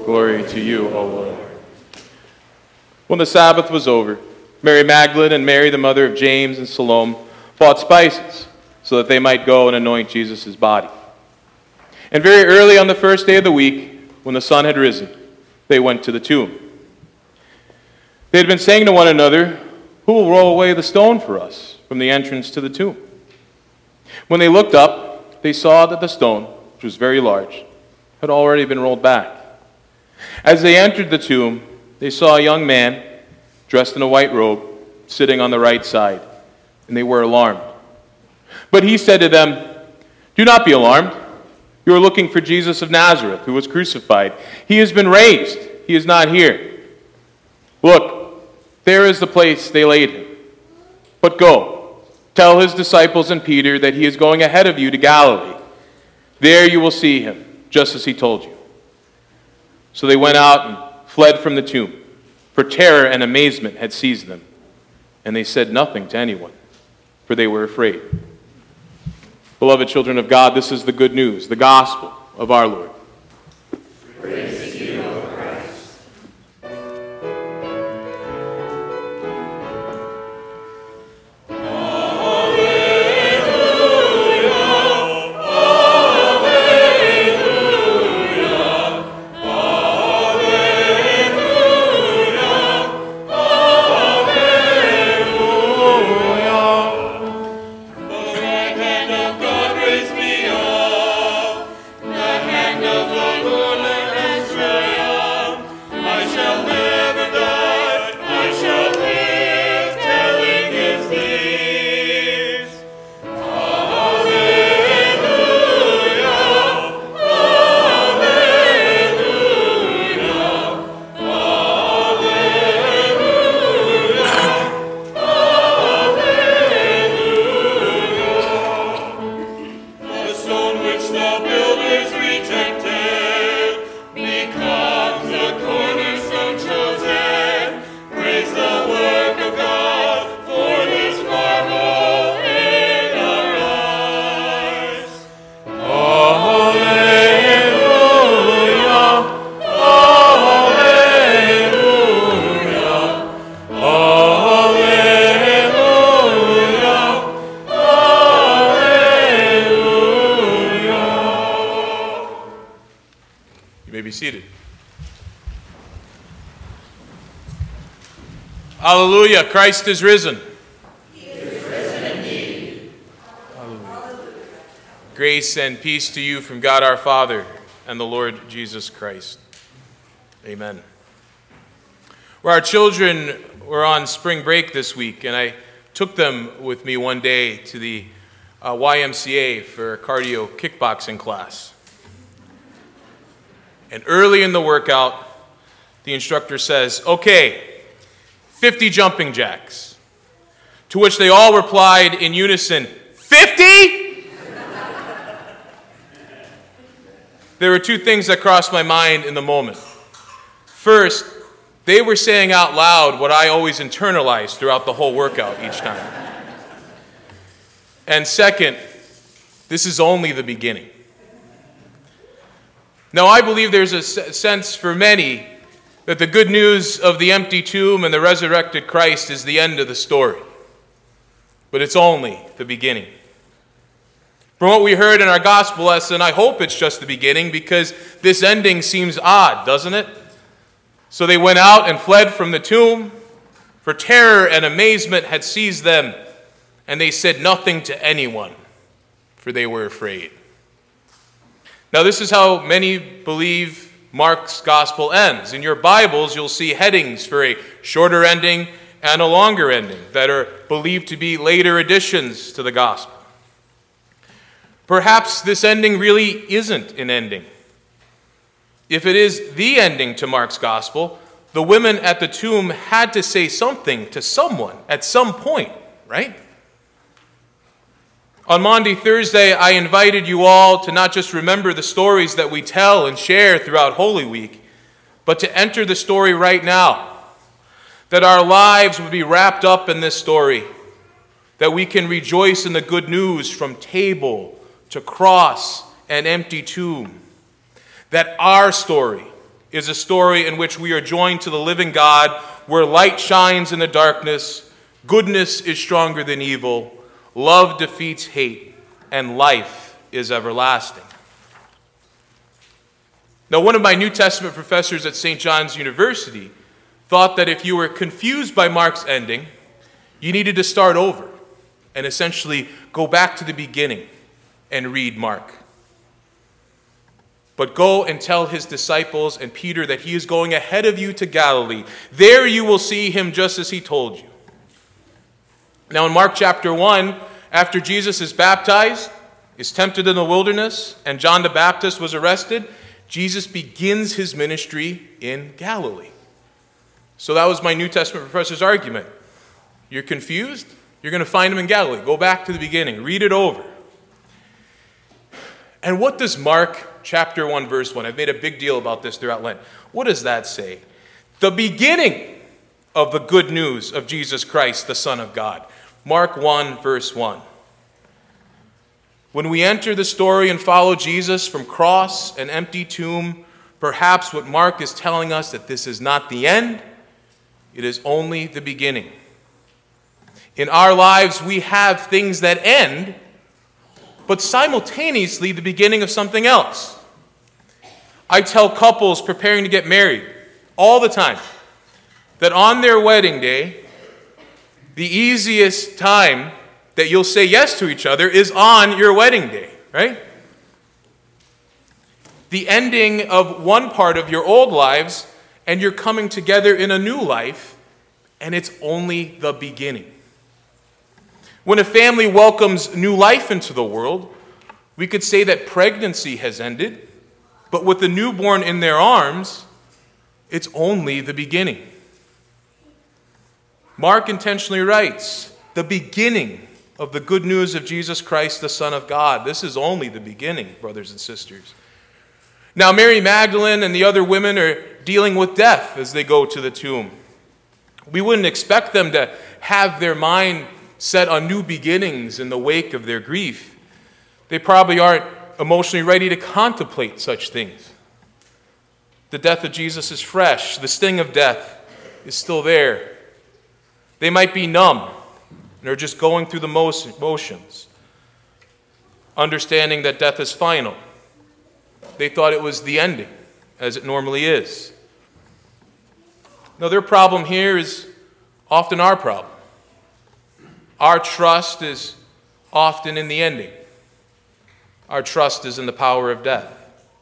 Glory to you, O Lord. When the Sabbath was over, Mary Magdalene and Mary, the mother of James and Salome, bought spices so that they might go and anoint Jesus' body. And very early on the first day of the week, when the sun had risen, they went to the tomb. They had been saying to one another, "Who will roll away the stone for us from the entrance to the tomb?" When they looked up, they saw that the stone, which was very large, had already been rolled back. As they entered the tomb, they saw a young man dressed in a white robe sitting on the right side, and they were alarmed. But he said to them, "Do not be alarmed. You are looking for Jesus of Nazareth, who was crucified. He has been raised. He is not here. Look, there is the place they laid him. But go, tell his disciples and Peter that he is going ahead of you to Galilee. There you will see him, just as he told you." So they went out and fled from the tomb, for terror and amazement had seized them. And they said nothing to anyone, for they were afraid. Beloved children of God, this is the good news, the gospel of our Lord. Praise to you, O Christ. Hallelujah, Christ is risen. He is risen indeed. Hallelujah. Grace and peace to you from God our Father and the Lord Jesus Christ. Amen. Well, our children were on spring break this week, and I took them with me one day to the YMCA for a cardio kickboxing class. And early in the workout, the instructor says, "Okay, 50 jumping jacks." To which they all replied in unison, "50?" There were two things that crossed my mind in the moment. First, they were saying out loud what I always internalized throughout the whole workout each time. And second, this is only the beginning. Now, I believe there's a sense for many that the good news of the empty tomb and the resurrected Christ is the end of the story. But it's only the beginning. From what we heard in our gospel lesson, I hope it's just the beginning, because this ending seems odd, doesn't it? So they went out and fled from the tomb, for terror and amazement had seized them, and they said nothing to anyone, for they were afraid. Now, this is how many believe Mark's gospel ends. In your Bibles, you'll see headings for a shorter ending and a longer ending that are believed to be later additions to the gospel. Perhaps this ending really isn't an ending. If it is the ending to Mark's gospel, the women at the tomb had to say something to someone at some point, right? On Maundy Thursday, I invited you all to not just remember the stories that we tell and share throughout Holy Week, but to enter the story right now, that our lives would be wrapped up in this story, that we can rejoice in the good news from table to cross and empty tomb, that our story is a story in which we are joined to the living God, where light shines in the darkness, goodness is stronger than evil, love defeats hate, and life is everlasting. Now, one of my New Testament professors at St. John's University thought that if you were confused by Mark's ending, you needed to start over and essentially go back to the beginning and read Mark. But go and tell his disciples and Peter that he is going ahead of you to Galilee. There you will see him just as he told you. Now in Mark chapter 1, after Jesus is baptized, is tempted in the wilderness, and John the Baptist was arrested, Jesus begins his ministry in Galilee. So that was my New Testament professor's argument. You're confused? You're going to find him in Galilee. Go back to the beginning. Read it over. And what does Mark chapter 1, verse 1, I've made a big deal about this throughout Lent. What does that say? The beginning of the good news of Jesus Christ, the Son of God. Mark 1, verse 1. When we enter the story and follow Jesus from cross and empty tomb, perhaps what Mark is telling us that this is not the end, it is only the beginning. In our lives, we have things that end, but simultaneously the beginning of something else. I tell couples preparing to get married all the time that on their wedding day, the easiest time that you'll say yes to each other is on your wedding day, right? The ending of one part of your old lives, and you're coming together in a new life, and it's only the beginning. When a family welcomes new life into the world, we could say that pregnancy has ended, but with the newborn in their arms, it's only the beginning. Mark intentionally writes, the beginning of the good news of Jesus Christ, the Son of God. This is only the beginning, brothers and sisters. Now, Mary Magdalene and the other women are dealing with death as they go to the tomb. We wouldn't expect them to have their mind set on new beginnings in the wake of their grief. They probably aren't emotionally ready to contemplate such things. The death of Jesus is fresh. The sting of death is still there. They might be numb and are just going through the motions, understanding that death is final. They thought it was the ending, as it normally is. Now, their problem here is often our problem. Our trust is often in the ending. Our trust is in the power of death.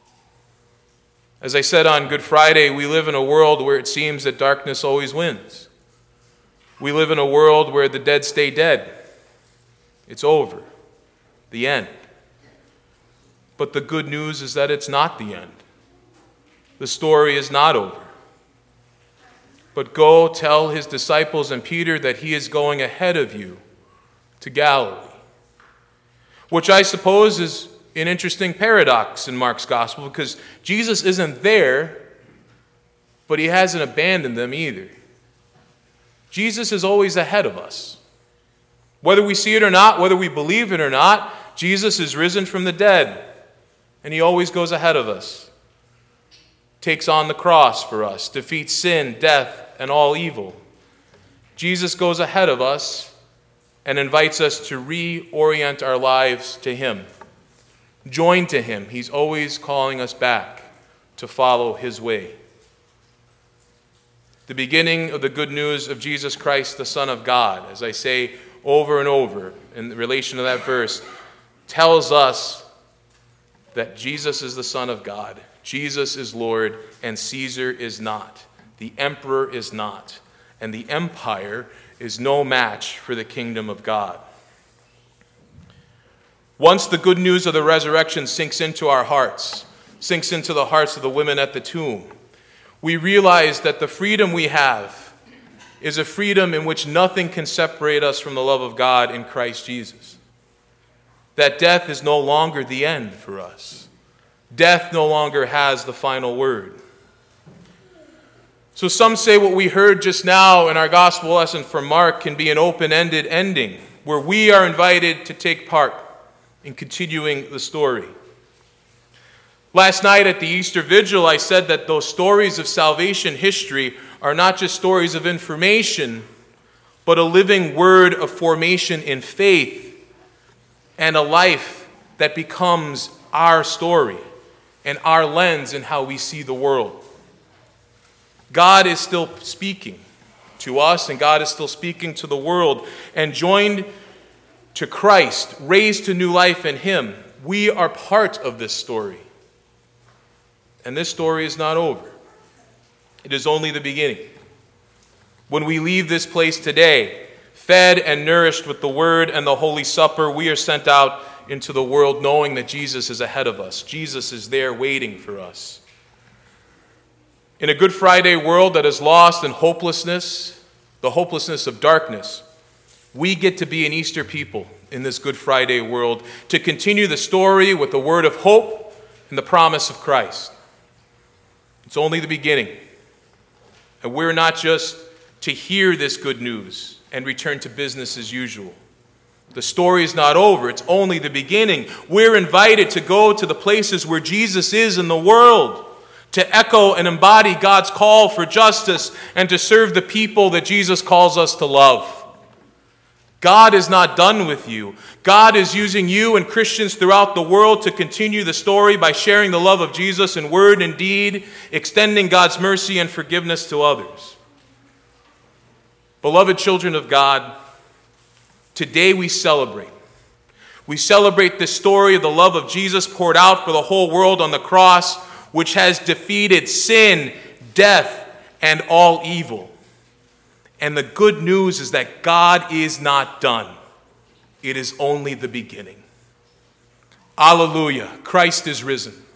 As I said on Good Friday, we live in a world where it seems that darkness always wins. We live in a world where the dead stay dead. It's over. The end. But the good news is that it's not the end. The story is not over. But go tell his disciples and Peter that he is going ahead of you to Galilee, which I suppose is an interesting paradox in Mark's gospel, because Jesus isn't there, but he hasn't abandoned them either. Jesus is always ahead of us. Whether we see it or not, whether we believe it or not, Jesus is risen from the dead, and he always goes ahead of us, takes on the cross for us, defeats sin, death, and all evil. Jesus goes ahead of us and invites us to reorient our lives to him. Join to him. He's always calling us back to follow his way. The beginning of the good news of Jesus Christ, the Son of God, as I say over and over in relation to that verse, tells us that Jesus is the Son of God, Jesus is Lord, and Caesar is not. The emperor is not, and the empire is no match for the kingdom of God. Once the good news of the resurrection sinks into our hearts, sinks into the hearts of the women at the tomb, we realize that the freedom we have is a freedom in which nothing can separate us from the love of God in Christ Jesus. That death is no longer the end for us. Death no longer has the final word. So some say what we heard just now in our gospel lesson from Mark can be an open-ended ending, where we are invited to take part in continuing the story. Last night at the Easter Vigil, I said that those stories of salvation history are not just stories of information, but a living word of formation in faith and a life that becomes our story and our lens in how we see the world. God is still speaking to us, and God is still speaking to the world. And joined to Christ, raised to new life in Him, we are part of this story. And this story is not over. It is only the beginning. When we leave this place today, fed and nourished with the Word and the Holy Supper, we are sent out into the world knowing that Jesus is ahead of us. Jesus is there waiting for us. In a Good Friday world that is lost in hopelessness, the hopelessness of darkness, we get to be an Easter people in this Good Friday world to continue the story with the word of hope and the promise of Christ. It's only the beginning. And we're not just to hear this good news and return to business as usual. The story is not over. It's only the beginning. We're invited to go to the places where Jesus is in the world, to echo and embody God's call for justice and to serve the people that Jesus calls us to love. God is not done with you. God is using you and Christians throughout the world to continue the story by sharing the love of Jesus in word and deed, extending God's mercy and forgiveness to others. Beloved children of God, today we celebrate. We celebrate the story of the love of Jesus poured out for the whole world on the cross, which has defeated sin, death, and all evil. And the good news is that God is not done. It is only the beginning. Alleluia. Christ is risen.